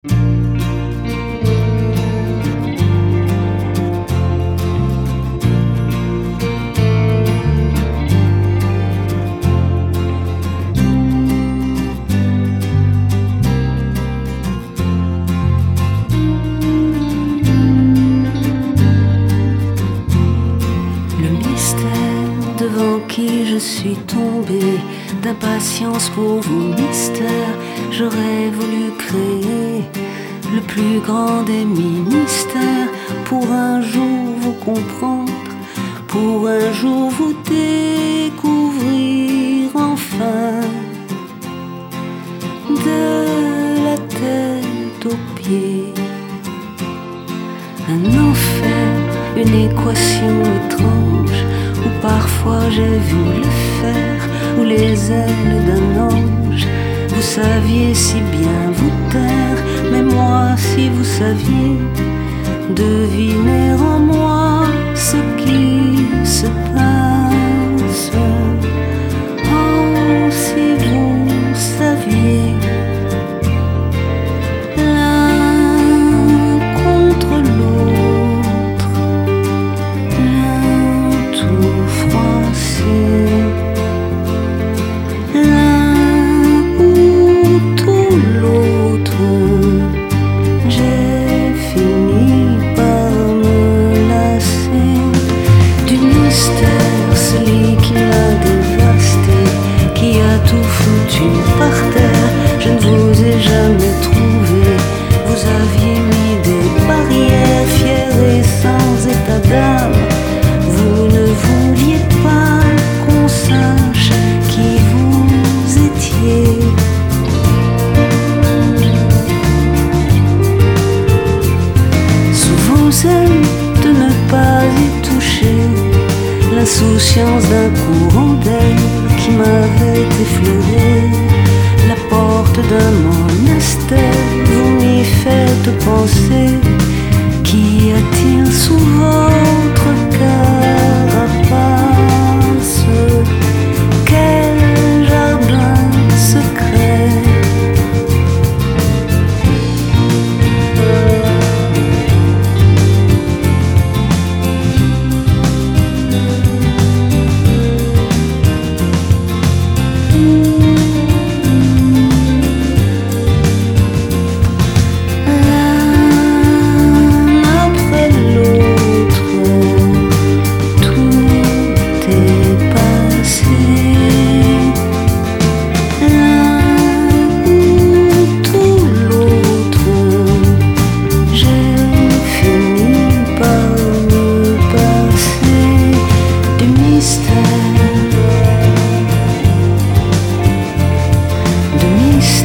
Devant qui je suis tombée, d'impatience pour vos mystères, j'aurais voulu créer le plus grand des ministères, pour un jour vous comprendre, pour un jour vous découvrir enfin, de la tête aux pieds. Un enfer, une équation étrange, où parfois j'ai vu le fer, ou les ailes d'un ange. Vous saviez si bien vous taire, mais moi si vous saviez deviner en moi ce qui se passe. Oh, si vous saviez l'un contre l'autre, l'un tout froissé, l'un ou tout l'autre, j'ai fini par me lasser du mystère, celui qui m'a dévasté, qui a tout foutu par terre. Je ne vous ai jamais trouvé, vous aviez mis des barrières, fiers et sans état d'âme. Vous ne vouliez pas qu'on sache qui vous étiez. Souvent seul de ne pas y toucher, l'insouciance d'un courant d'air qui m'avait effleuré la porte d'un monastère. Vous m'y faites penser, qu'y a-t-il sous votre carapace? Quel jardin secret?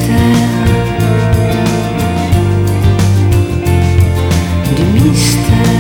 Du mystère.